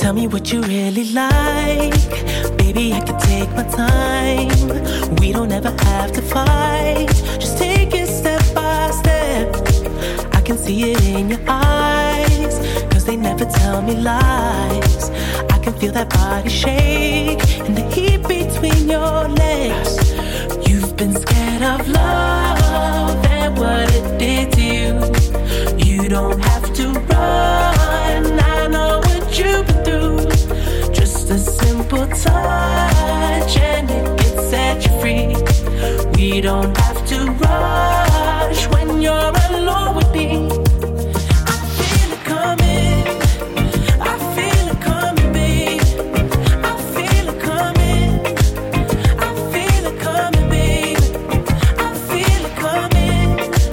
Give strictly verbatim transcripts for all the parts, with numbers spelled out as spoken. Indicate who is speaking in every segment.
Speaker 1: Tell me what you really like. Baby, I can take my time. We don't ever have to fight. Just take it step by step. I can see it in your eyes, cause they never tell me lies. I can feel that body shake and the heat between your legs. You've been scared of love and what it did to you. You don't have to run, I know what you've been through. Just a simple touch and it can set you free. We don't have to rush when you're alone with me. I feel it coming, I feel it coming, babe. I feel it coming, I feel it coming, babe. I feel it coming,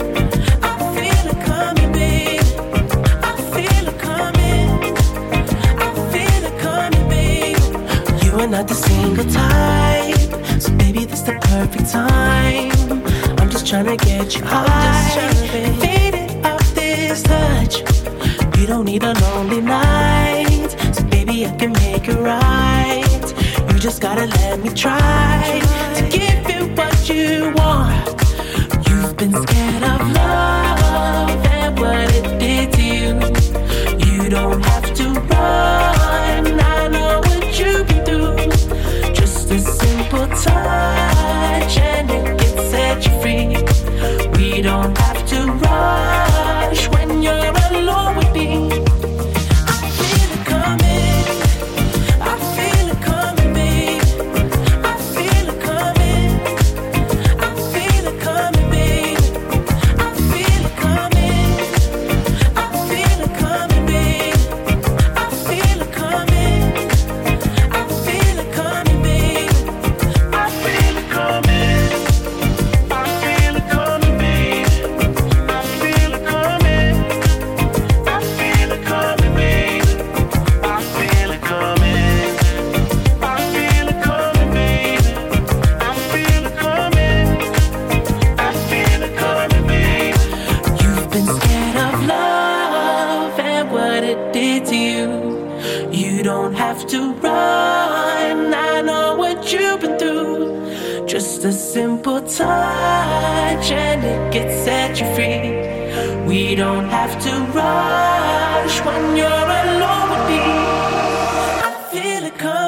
Speaker 1: I feel it coming, babe. I feel it coming, I feel it coming, babe. You are not the single type, so baby, this the perfect time. I'm just tryna get you high and faded off this touch. You don't need a lonely night, so baby, I can make it right. You just gotta let me try to give you what you want. You've been scared of love and what it did to you. You don't have to run, I know what you've been through. Just a simple touch and it can set you free. We don't have to rush when you're alone with me. I feel it coming, I feel it coming, babe. I feel it coming, I feel it coming, babe. I feel it coming, I feel it coming, babe. I feel it coming, I feel it coming, babe. I feel it coming, I feel it coming, babe. I feel it coming, I feel it coming, babe. I feel it coming, I feel it coming, babe. I feel it coming, I feel it coming, babe. You've been scared of love and what it did to you. You don't have to run, I know what you've been through. Just a simple touch and it can set you free. We don't have to rush when you're alone with me. I feel it coming.